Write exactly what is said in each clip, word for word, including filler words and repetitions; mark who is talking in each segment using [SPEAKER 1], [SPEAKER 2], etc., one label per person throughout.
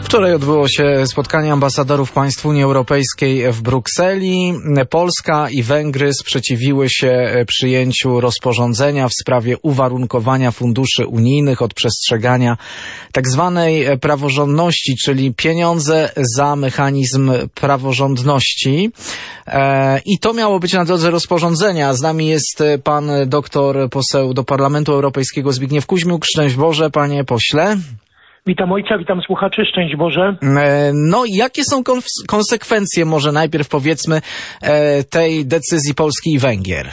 [SPEAKER 1] Wczoraj odbyło się spotkanie ambasadorów państw Unii Europejskiej w Brukseli. Polska i Węgry sprzeciwiły się przyjęciu rozporządzenia w sprawie uwarunkowania funduszy unijnych od przestrzegania tak zwanej praworządności, czyli pieniądze za mechanizm praworządności. I to miało być na drodze rozporządzenia. Z nami jest pan doktor poseł do Parlamentu Europejskiego Zbigniew Kuźmiuk. Szczęść Boże, panie pośle.
[SPEAKER 2] Witam ojca, witam słuchaczy, szczęść Boże.
[SPEAKER 1] No i jakie są konsekwencje, może najpierw powiedzmy, tej decyzji Polski i Węgier?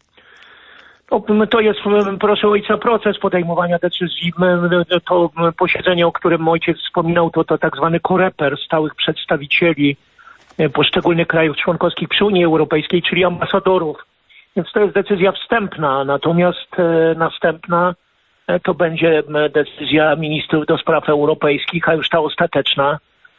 [SPEAKER 2] To jest, proszę ojca, proces podejmowania decyzji. To posiedzenie, o którym ojciec wspominał, to, to tak zwany koreper stałych przedstawicieli poszczególnych krajów członkowskich przy Unii Europejskiej, czyli ambasadorów. Więc to jest decyzja wstępna, natomiast następna to będzie decyzja ministrów do spraw europejskich, a już ta ostateczna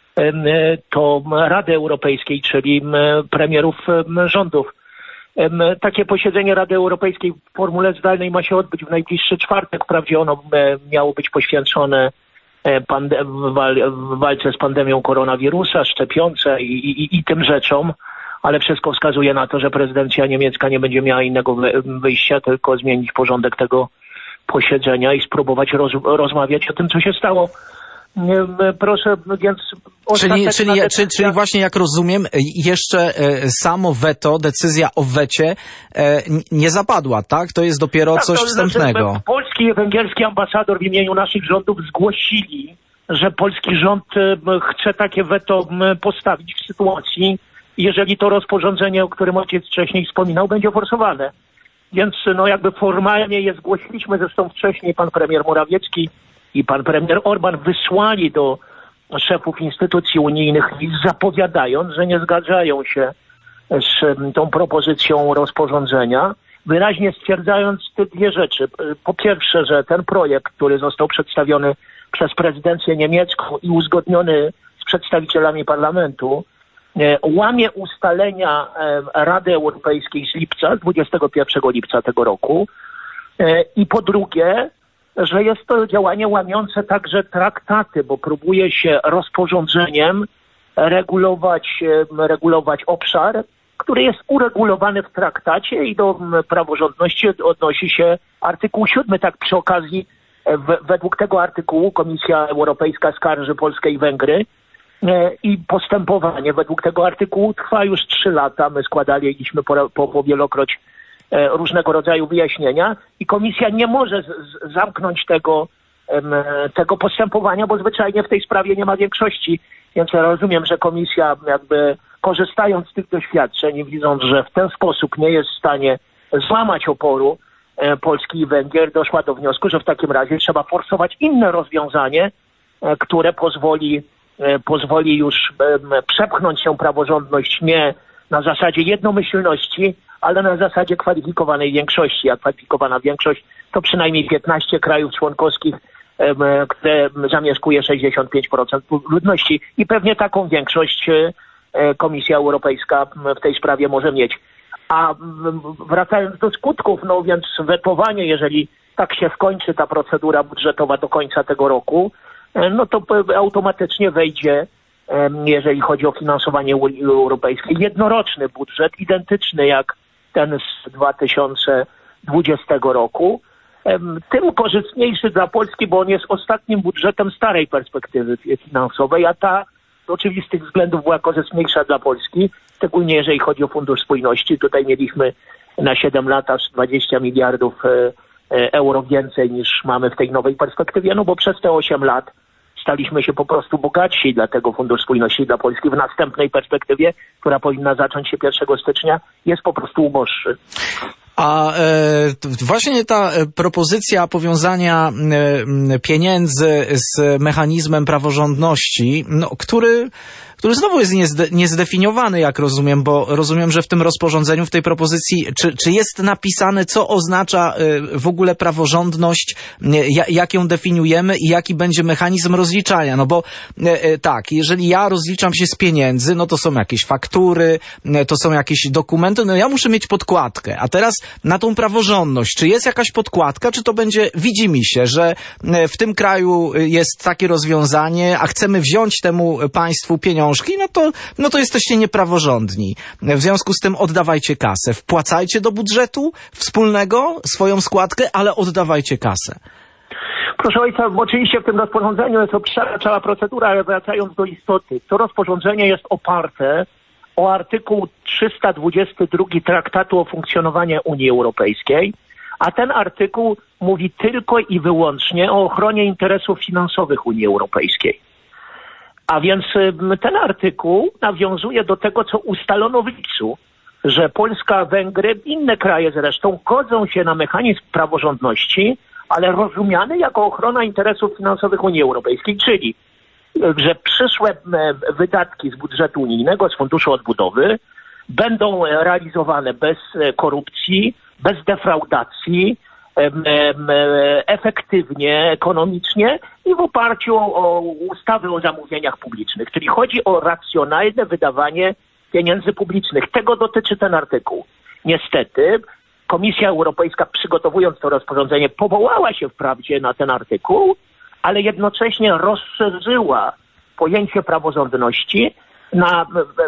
[SPEAKER 2] to Rady Europejskiej, czyli premierów rządów. Takie posiedzenie Rady Europejskiej w formule zdalnej ma się odbyć w najbliższy czwartek. Wprawdzie ono miało być poświęcone pande- w walce z pandemią koronawirusa, szczepionce i, i, i tym rzeczom, ale wszystko wskazuje na to, że prezydencja niemiecka nie będzie miała innego wyjścia, tylko zmienić porządek tego posiedzenia i spróbować roz, rozmawiać o tym, co się stało. Proszę, więc...
[SPEAKER 1] Czyli, czyli, decyzja... czyli właśnie, jak rozumiem, jeszcze samo weto, decyzja o wecie nie zapadła, tak? To jest dopiero tak, coś to, wstępnego.
[SPEAKER 2] Znaczy, polski i węgierski ambasador w imieniu naszych rządów zgłosili, że polski rząd chce takie weto postawić w sytuacji, jeżeli to rozporządzenie, o którym ojciec wcześniej wspominał, będzie forsowane. Więc no jakby formalnie je zgłosiliśmy, zresztą wcześniej pan premier Morawiecki i pan premier Orban wysłali do szefów instytucji unijnych list, zapowiadając, że nie zgadzają się z tą propozycją rozporządzenia, wyraźnie stwierdzając te dwie rzeczy. Po pierwsze, że ten projekt, który został przedstawiony przez prezydencję niemiecką i uzgodniony z przedstawicielami parlamentu, łamie ustalenia Rady Europejskiej z lipca, dwudziestego pierwszego lipca tego roku. I po drugie, że jest to działanie łamiące także traktaty, bo próbuje się rozporządzeniem regulować, regulować obszar, który jest uregulowany w traktacie i do praworządności odnosi się artykuł siódmy. Tak przy okazji, w, według tego artykułu Komisja Europejska skarży Polskę i Węgry i postępowanie według tego artykułu trwa już trzy lata. My składaliśmy po, po, po wielokroć różnego rodzaju wyjaśnienia i komisja nie może z, z, zamknąć tego, em, tego postępowania, bo zwyczajnie w tej sprawie nie ma większości. Więc ja rozumiem, że komisja jakby korzystając z tych doświadczeń i widząc, że w ten sposób nie jest w stanie złamać oporu e, Polski i Węgier, doszła do wniosku, że w takim razie trzeba forsować inne rozwiązanie, e, które pozwoli, e, pozwoli już e, przepchnąć tę praworządność nie na zasadzie jednomyślności, ale na zasadzie kwalifikowanej większości. A kwalifikowana większość to przynajmniej piętnaście krajów członkowskich, które zamieszkuje sześćdziesiąt pięć procent ludności i pewnie taką większość Komisja Europejska w tej sprawie może mieć. A wracając do skutków, no więc wetowanie, jeżeli tak się skończy ta procedura budżetowa do końca tego roku, no to automatycznie wejdzie, jeżeli chodzi o finansowanie Unii Europejskiej, jednoroczny budżet, identyczny jak ten z dwa tysiące dwudziestego roku, tym korzystniejszy dla Polski, bo on jest ostatnim budżetem starej perspektywy finansowej, a ta z oczywistych względów była korzystniejsza dla Polski, szczególnie jeżeli chodzi o Fundusz Spójności. Tutaj mieliśmy na siedem lat aż dwadzieścia miliardów euro więcej niż mamy w tej nowej perspektywie, no bo przez te osiem lat staliśmy się po prostu bogatsi, dlatego Fundusz Spójności dla Polski w następnej perspektywie, która powinna zacząć się pierwszego stycznia, jest po prostu uboższy.
[SPEAKER 1] A e, właśnie ta propozycja powiązania e, pieniędzy z mechanizmem praworządności, no, który, który znowu jest niezde, niezdefiniowany, jak rozumiem, bo rozumiem, że w tym rozporządzeniu, w tej propozycji, czy, czy jest napisane, co oznacza e, w ogóle praworządność, e, jak ją definiujemy i jaki będzie mechanizm rozliczania? No bo e, tak, jeżeli ja rozliczam się z pieniędzy, no to są jakieś faktury, e, to są jakieś dokumenty, no ja muszę mieć podkładkę, a teraz na tą praworządność. Czy jest jakaś podkładka, czy to będzie widzimisię, że w tym kraju jest takie rozwiązanie, a chcemy wziąć temu państwu pieniążki, no to, no to jesteście niepraworządni. W związku z tym oddawajcie kasę. Wpłacajcie do budżetu wspólnego swoją składkę, ale oddawajcie kasę.
[SPEAKER 2] Proszę ojca, oczywiście w tym rozporządzeniu jest opisana cała procedura, ale wracając do istoty, to rozporządzenie jest oparte o artykuł trzysta dwudziesty drugi Traktatu o funkcjonowaniu Unii Europejskiej, a ten artykuł mówi tylko i wyłącznie o ochronie interesów finansowych Unii Europejskiej. A więc ten artykuł nawiązuje do tego, co ustalono w lipcu, że Polska, Węgry, inne kraje zresztą godzą się na mechanizm praworządności, ale rozumiany jako ochrona interesów finansowych Unii Europejskiej, czyli że przyszłe wydatki z budżetu unijnego, z Funduszu Odbudowy będą realizowane bez korupcji, bez defraudacji, efektywnie, ekonomicznie i w oparciu o ustawy o zamówieniach publicznych. Czyli chodzi o racjonalne wydawanie pieniędzy publicznych. Tego dotyczy ten artykuł. Niestety Komisja Europejska, przygotowując to rozporządzenie, powołała się wprawdzie na ten artykuł, ale jednocześnie rozszerzyła pojęcie praworządności na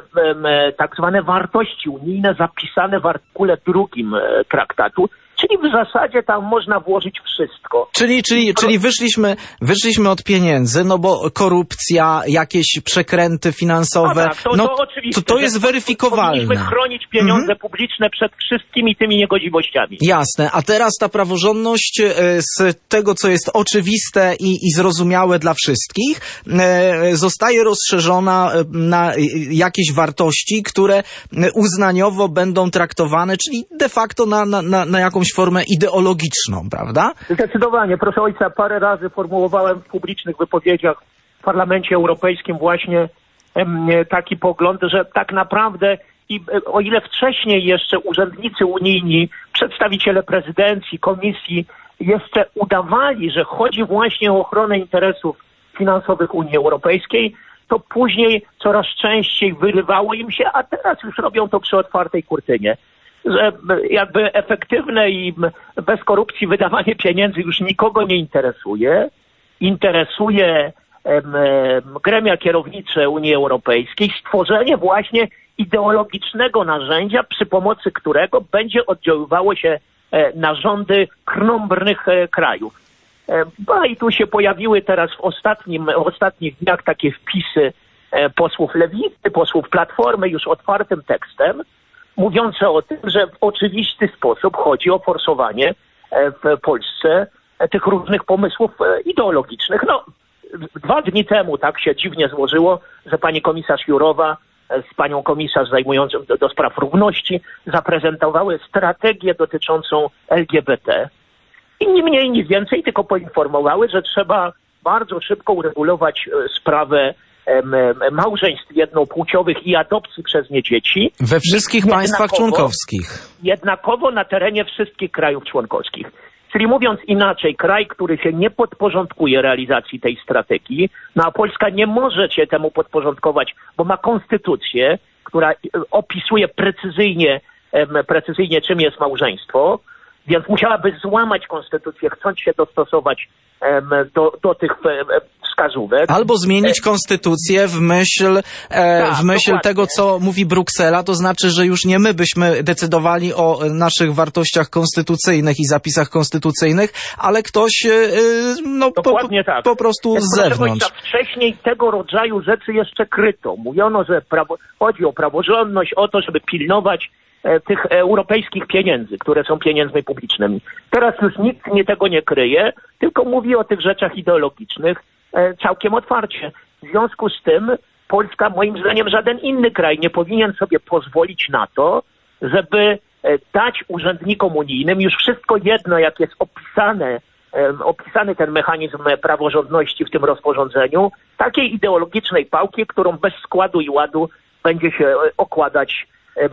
[SPEAKER 2] tak zwane wartości unijne zapisane w artykule drugim traktatu, czyli w zasadzie tam można włożyć wszystko.
[SPEAKER 1] Czyli, czyli, czyli wyszliśmy, wyszliśmy od pieniędzy, no bo korupcja, jakieś przekręty finansowe,
[SPEAKER 2] no, tak, to,
[SPEAKER 1] no
[SPEAKER 2] to, oczywiście,
[SPEAKER 1] to, to jest weryfikowalne.
[SPEAKER 2] Powinniśmy chronić pieniądze mhm. publiczne przed wszystkimi tymi niegodziwościami.
[SPEAKER 1] Jasne, a teraz ta praworządność z tego, co jest oczywiste i, i zrozumiałe dla wszystkich, zostaje rozszerzona na jakieś wartości, które uznaniowo będą traktowane, czyli de facto na, na, na, na jakąś formę ideologiczną, prawda?
[SPEAKER 2] Zdecydowanie. Proszę ojca, parę razy formułowałem w publicznych wypowiedziach w Parlamencie Europejskim właśnie em, taki pogląd, że tak naprawdę i o ile wcześniej jeszcze urzędnicy unijni, przedstawiciele prezydencji, komisji jeszcze udawali, że chodzi właśnie o ochronę interesów finansowych Unii Europejskiej, to później coraz częściej wyrywało im się, a teraz już robią to przy otwartej kurtynie. Że jakby efektywne i bez korupcji wydawanie pieniędzy już nikogo nie interesuje. Interesuje em, gremia kierownicze Unii Europejskiej stworzenie właśnie ideologicznego narzędzia, przy pomocy którego będzie oddziaływało się e, na rządy krnąbrnych e, krajów. E, no i tu się pojawiły teraz w, ostatnim, w ostatnich dniach takie wpisy e, posłów Lewicy, posłów Platformy już otwartym tekstem, mówiące o tym, że w oczywisty sposób chodzi o forsowanie w Polsce tych różnych pomysłów ideologicznych. No, dwa dni temu tak się dziwnie złożyło, że pani komisarz Jourová z panią komisarz zajmującą do, do spraw równości zaprezentowały strategię dotyczącą L G B T. I ni mniej, ni więcej, tylko poinformowały, że trzeba bardzo szybko uregulować sprawę małżeństw jednopłciowych i adopcji przez nie dzieci.
[SPEAKER 1] We wszystkich państwach członkowskich.
[SPEAKER 2] Jednakowo na terenie wszystkich krajów członkowskich. Czyli mówiąc inaczej, kraj, który się nie podporządkuje realizacji tej strategii, no a Polska nie może się temu podporządkować, bo ma konstytucję, która opisuje precyzyjnie, precyzyjnie czym jest małżeństwo, więc musiałaby złamać konstytucję, chcąc się dostosować do, do tych wskazówek.
[SPEAKER 1] Albo zmienić konstytucję w myśl, e, tak, w myśl tego, co mówi Bruksela, to znaczy, że już nie my byśmy decydowali o naszych wartościach konstytucyjnych i zapisach konstytucyjnych, ale ktoś e, no, po, tak. po prostu z zewnątrz.
[SPEAKER 2] Wcześniej tego rodzaju rzeczy jeszcze kryto. Mówiono, że prawo, chodzi o praworządność, o to, żeby pilnować tych europejskich pieniędzy, które są pieniędzmi publicznymi. Teraz już nikt nie tego nie kryje, tylko mówi o tych rzeczach ideologicznych e, całkiem otwarcie. W związku z tym Polska, moim zdaniem, żaden inny kraj nie powinien sobie pozwolić na to, żeby e, dać urzędnikom unijnym już wszystko jedno, jak jest opisane, e, opisany ten mechanizm praworządności w tym rozporządzeniu, takiej ideologicznej pałki, którą bez składu i ładu będzie się okładać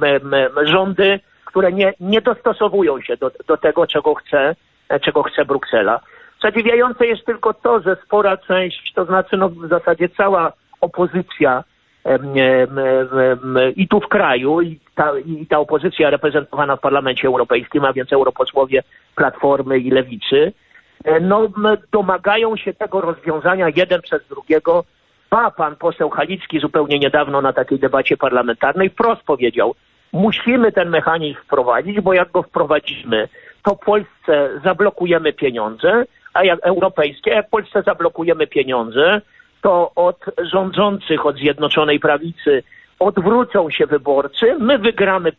[SPEAKER 2] rządy, które nie, nie dostosowują się do, do tego, czego chce, czego chce Bruksela. Zadziwiające jest tylko to, że spora część, to znaczy no w zasadzie cała opozycja i tu w kraju, i ta, i ta opozycja reprezentowana w Parlamencie Europejskim, a więc europosłowie Platformy i Lewicy, no domagają się tego rozwiązania jeden przez drugiego. A pan poseł Halicki zupełnie niedawno na takiej debacie parlamentarnej wprost powiedział, musimy ten mechanizm wprowadzić, bo jak go wprowadzimy, to Polsce zablokujemy pieniądze, a jak europejskie, jak Polsce zablokujemy pieniądze, to od rządzących, od Zjednoczonej Prawicy odwrócą się wyborcy, my wygramy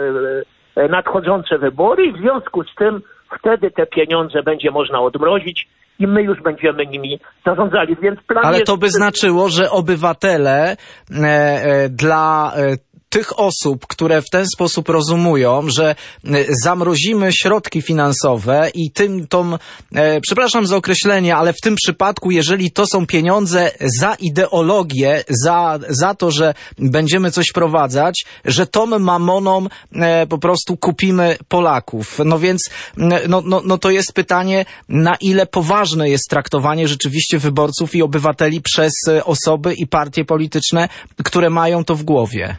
[SPEAKER 2] nadchodzące wybory i w związku z tym wtedy te pieniądze będzie można odmrozić i my już będziemy nimi zarządzali. Więc plan
[SPEAKER 1] Ale
[SPEAKER 2] jest...
[SPEAKER 1] to by znaczyło, że obywatele e, e, dla e, tych osób, które w ten sposób rozumują, że zamrozimy środki finansowe i tym, tą, e, przepraszam za określenie, ale w tym przypadku, jeżeli to są pieniądze za ideologię, za, za to, że będziemy coś wprowadzać, że tą mamoną e, po prostu kupimy Polaków. No więc, no, no, no to jest pytanie, na ile poważne jest traktowanie rzeczywiście wyborców i obywateli przez osoby i partie polityczne, które mają to w głowie.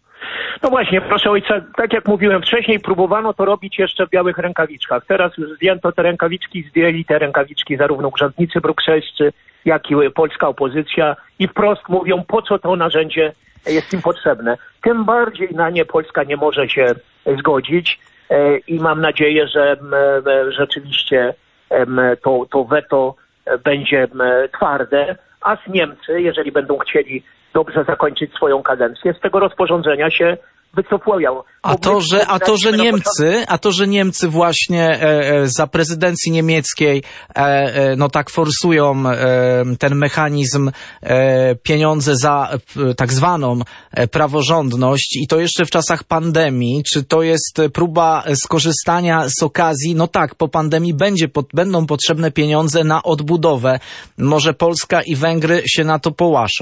[SPEAKER 2] No właśnie, proszę ojca, tak jak mówiłem wcześniej, próbowano to robić jeszcze w białych rękawiczkach. Teraz już zdjęto te rękawiczki, zdjęli te rękawiczki zarówno urzędnicy brukselscy, jak i polska opozycja i wprost mówią, po co to narzędzie jest im potrzebne. Tym bardziej na nie Polska nie może się zgodzić i mam nadzieję, że rzeczywiście to, to weto będzie twarde, a z Niemcy, jeżeli będą chcieli dobrze zakończyć swoją kadencję, z tego rozporządzenia się wycofują.
[SPEAKER 1] A to, że, a to, że Niemcy, a to, że Niemcy właśnie e, za prezydencji niemieckiej e, e, no tak forsują e, ten mechanizm e, pieniądze za e, tak zwaną e, praworządność i to jeszcze w czasach pandemii, czy to jest próba skorzystania z okazji? No tak, po pandemii będzie, pod, będą potrzebne pieniądze na odbudowę. Może Polska i Węgry się na to połaszą.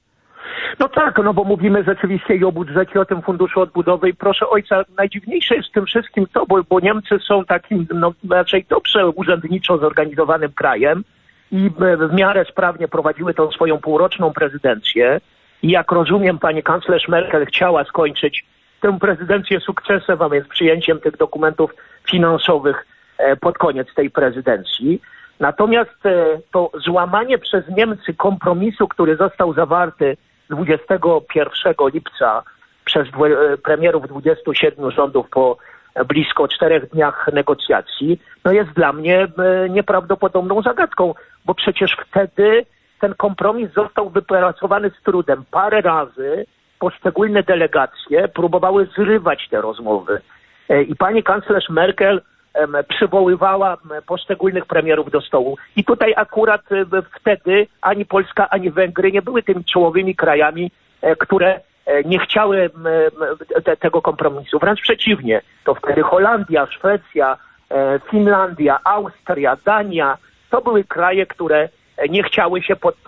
[SPEAKER 2] No tak, no bo mówimy rzeczywiście i o budżecie, o tym funduszu odbudowy i proszę ojca, najdziwniejsze jest w tym wszystkim to, bo, bo Niemcy są takim no, raczej dobrze urzędniczo zorganizowanym krajem i w miarę sprawnie prowadziły tą swoją półroczną prezydencję i jak rozumiem pani kanclerz Merkel chciała skończyć tę prezydencję sukcesem, a więc przyjęciem tych dokumentów finansowych pod koniec tej prezydencji. Natomiast to złamanie przez Niemcy kompromisu, który został zawarty dwudziestego pierwszego lipca przez premierów dwudziestu siedmiu rządów po blisko czterech dniach negocjacji, no jest dla mnie nieprawdopodobną zagadką, bo przecież wtedy ten kompromis został wypracowany z trudem. Parę razy poszczególne delegacje próbowały zrywać te rozmowy i pani kanclerz Merkel przywoływała poszczególnych premierów do stołu. I tutaj akurat wtedy ani Polska, ani Węgry nie były tymi czołowymi krajami, które nie chciały te, tego kompromisu. Wręcz przeciwnie. To wtedy Holandia, Szwecja, Finlandia, Austria, Dania, to były kraje, które nie chciały się pod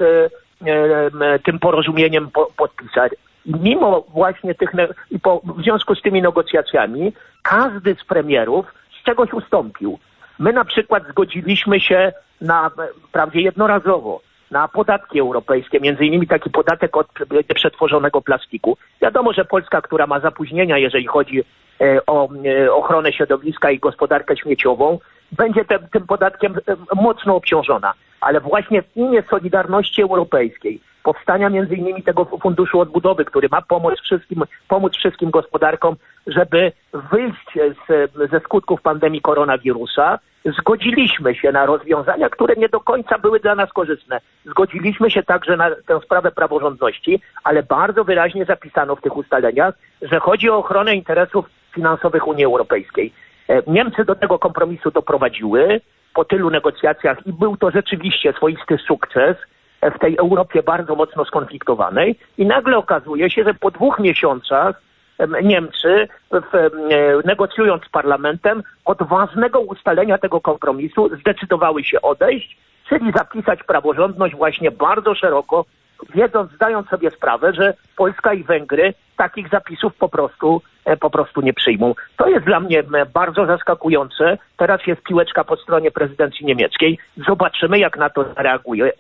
[SPEAKER 2] tym porozumieniem podpisać. I mimo właśnie tych, i po, w związku z tymi negocjacjami, każdy z premierów z czegoś ustąpił. My na przykład zgodziliśmy się na prawie jednorazowo na podatki europejskie, między innymi taki podatek od przetworzonego plastiku. Wiadomo, że Polska, która ma zapóźnienia, jeżeli chodzi o ochronę środowiska i gospodarkę śmieciową, będzie te, tym podatkiem mocno obciążona. Ale właśnie w imię Solidarności Europejskiej, powstania między innymi tego Funduszu Odbudowy, który ma pomóc wszystkim, pomóc wszystkim gospodarkom, żeby wyjść z, ze skutków pandemii koronawirusa, zgodziliśmy się na rozwiązania, które nie do końca były dla nas korzystne. Zgodziliśmy się także na tę sprawę praworządności, ale bardzo wyraźnie zapisano w tych ustaleniach, że chodzi o ochronę interesów finansowych Unii Europejskiej. Niemcy do tego kompromisu doprowadziły po tylu negocjacjach i był to rzeczywiście swoisty sukces w tej Europie bardzo mocno skonfliktowanej i nagle okazuje się, że po dwóch miesiącach Niemcy, w, negocjując z parlamentem, od ważnego ustalenia tego kompromisu zdecydowały się odejść, czyli zapisać praworządność właśnie bardzo szeroko wiedząc, zdając sobie sprawę, że Polska i Węgry takich zapisów po prostu, po prostu nie przyjmą. To jest dla mnie bardzo zaskakujące. Teraz jest piłeczka po stronie prezydencji niemieckiej. Zobaczymy, jak na to zareaguje.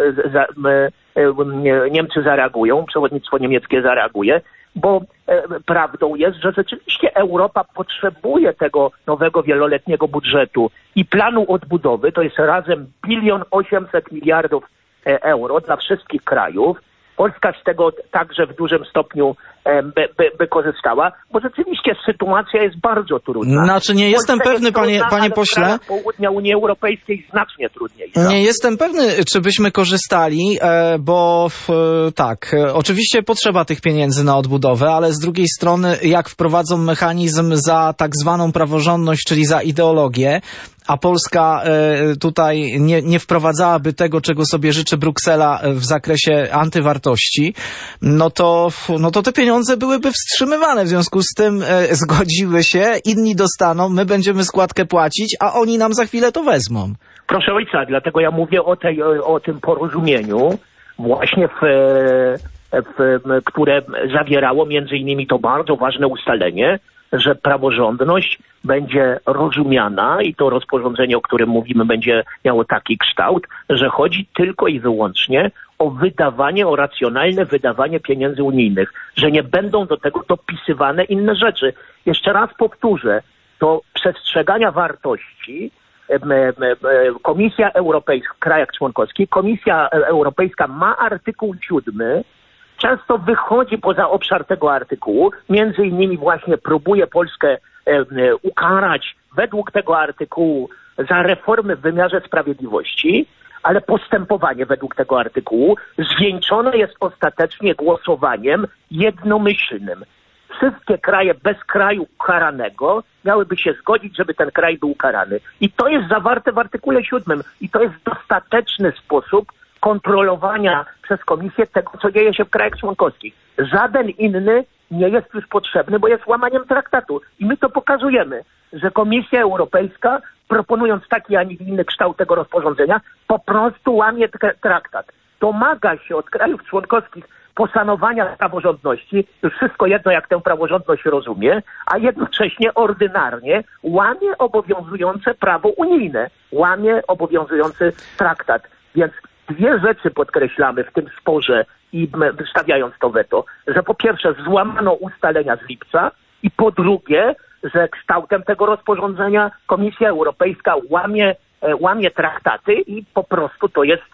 [SPEAKER 2] Niemcy zareagują, przewodnictwo niemieckie zareaguje, bo prawdą jest, że rzeczywiście Europa potrzebuje tego nowego wieloletniego budżetu i planu odbudowy. To jest razem bilion osiemset miliardów euro dla wszystkich krajów. Polska z tego także w dużym stopniu by, by, by korzystała, bo rzeczywiście sytuacja jest bardzo trudna.
[SPEAKER 1] Znaczy nie jestem
[SPEAKER 2] Polska
[SPEAKER 1] pewny,
[SPEAKER 2] trudna,
[SPEAKER 1] panie, panie
[SPEAKER 2] ale
[SPEAKER 1] pośle.
[SPEAKER 2] w południa Unii Europejskiej znacznie trudniejsza.
[SPEAKER 1] Nie jestem pewny, czy byśmy korzystali, bo tak, oczywiście potrzeba tych pieniędzy na odbudowę, ale z drugiej strony jak wprowadzą mechanizm za tak zwaną praworządność, czyli za ideologię, a Polska tutaj nie, nie wprowadzałaby tego, czego sobie życzy Bruksela w zakresie antywartości, no to, no to te pieniądze byłyby wstrzymywane. W związku z tym zgodziły się, inni dostaną, my będziemy składkę płacić, a oni nam za chwilę to wezmą.
[SPEAKER 2] Proszę ojca, dlatego ja mówię o, tej, o tym porozumieniu właśnie w, w, które zawierało między innymi to bardzo ważne ustalenie, że praworządność będzie rozumiana i to rozporządzenie, o którym mówimy, będzie miało taki kształt, że chodzi tylko i wyłącznie o wydawanie, o racjonalne wydawanie pieniędzy unijnych, że nie będą do tego dopisywane inne rzeczy. Jeszcze raz powtórzę, to przestrzegania wartości Komisja Europejska w krajach członkowskich, Komisja Europejska ma artykuł siódmy, często wychodzi poza obszar tego artykułu, między innymi właśnie próbuje Polskę e, e, ukarać według tego artykułu za reformy w wymiarze sprawiedliwości, ale postępowanie według tego artykułu zwieńczone jest ostatecznie głosowaniem jednomyślnym. Wszystkie kraje bez kraju karanego miałyby się zgodzić, żeby ten kraj był karany. I to jest zawarte w artykule siódmym. I to jest dostateczny sposób kontrolowania przez Komisję tego, co dzieje się w krajach członkowskich. Żaden inny nie jest już potrzebny, bo jest łamaniem traktatu. I my to pokazujemy, że Komisja Europejska, proponując taki, a nie inny kształt tego rozporządzenia, po prostu łamie traktat. Domaga się od krajów członkowskich poszanowania praworządności, już wszystko jedno, jak tę praworządność rozumie, a jednocześnie ordynarnie łamie obowiązujące prawo unijne, łamie obowiązujący traktat. Więc dwie rzeczy podkreślamy w tym sporze i stawiając to weto, że po pierwsze złamano ustalenia z lipca i po drugie, że kształtem tego rozporządzenia Komisja Europejska łamie, łamie traktaty i po prostu to jest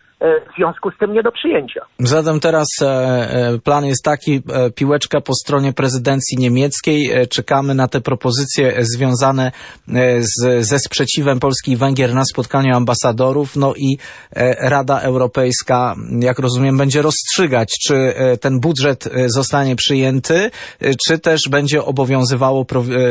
[SPEAKER 2] w związku z tym nie do przyjęcia.
[SPEAKER 1] Zatem teraz e, plan jest taki, e, piłeczka po stronie prezydencji niemieckiej. E, czekamy na te propozycje związane e, z, ze sprzeciwem Polski i Węgier na spotkaniu ambasadorów. No i e, Rada Europejska, jak rozumiem, będzie rozstrzygać, czy e, ten budżet zostanie przyjęty, e, czy też będzie obowiązywało pro, e,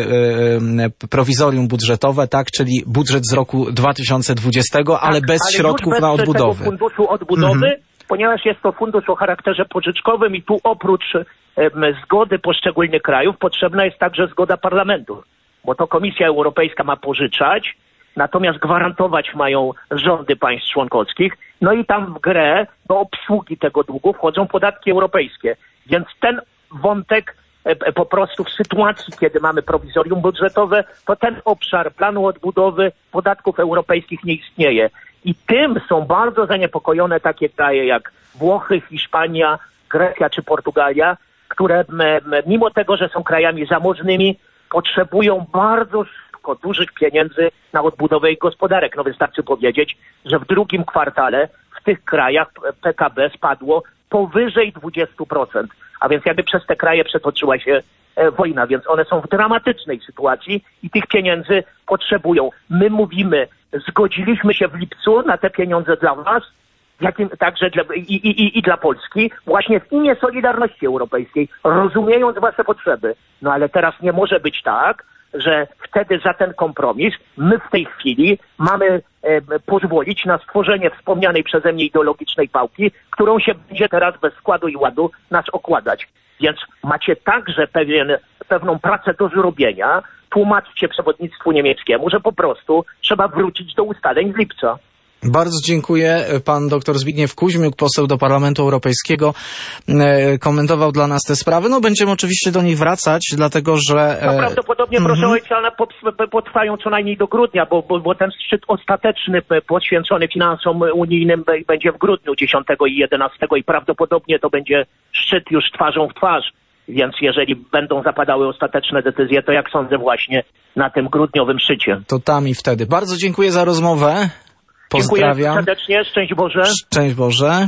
[SPEAKER 1] e, prowizorium budżetowe, tak, czyli budżet z roku dwa tysiące dwudziestego, ale
[SPEAKER 2] tak,
[SPEAKER 1] bez
[SPEAKER 2] ale
[SPEAKER 1] środków
[SPEAKER 2] bez
[SPEAKER 1] na odbudowę.
[SPEAKER 2] Funduszu odbudowy, mm-hmm. ponieważ jest to fundusz o charakterze pożyczkowym i tu oprócz e, zgody poszczególnych krajów potrzebna jest także zgoda parlamentu, bo to Komisja Europejska ma pożyczać, natomiast gwarantować mają rządy państw członkowskich, no i tam w grę do obsługi tego długu wchodzą podatki europejskie, więc ten wątek e, po prostu w sytuacji, kiedy mamy prowizorium budżetowe, to ten obszar planu odbudowy podatków europejskich nie istnieje. I tym są bardzo zaniepokojone takie kraje jak Włochy, Hiszpania, Grecja czy Portugalia, które mimo tego, że są krajami zamożnymi, potrzebują bardzo szybko dużych pieniędzy na odbudowę ich gospodarek. No wystarczy powiedzieć, że w drugim kwartale w tych krajach P K B spadło powyżej dwadzieścia procent. A więc jakby przez te kraje przetoczyła się e, wojna, więc one są w dramatycznej sytuacji i tych pieniędzy potrzebują. My mówimy, zgodziliśmy się w lipcu na te pieniądze dla was, jakim, także dla, i, i, i dla Polski, właśnie w imię Solidarności Europejskiej, rozumiejąc wasze potrzeby. No ale teraz nie może być tak, że wtedy za ten kompromis my w tej chwili mamy e, pozwolić na stworzenie wspomnianej przeze mnie ideologicznej pałki, którą się będzie teraz bez składu i ładu nas okładać. Więc macie także pewien, pewną pracę do zrobienia. Tłumaczcie przewodnictwu niemieckiemu, że po prostu trzeba wrócić do ustaleń z lipca.
[SPEAKER 1] Bardzo dziękuję. Pan dr Zbigniew Kuźmiuk, poseł do Parlamentu Europejskiego, komentował dla nas te sprawy. No będziemy oczywiście do nich wracać, dlatego że...
[SPEAKER 2] No prawdopodobnie, mm-hmm. proszę ojca, one potrwają co najmniej do grudnia, bo, bo, bo ten szczyt ostateczny poświęcony finansom unijnym będzie w grudniu dziesiątego i jedenastego i prawdopodobnie to będzie szczyt już twarzą w twarz. Więc jeżeli będą zapadały ostateczne decyzje, to jak sądzę właśnie na tym grudniowym szczycie.
[SPEAKER 1] To tam i wtedy. Bardzo dziękuję za rozmowę. Pozdrawiam.
[SPEAKER 2] Dziękuję serdecznie. Szczęść Boże.
[SPEAKER 1] Szczęść Boże.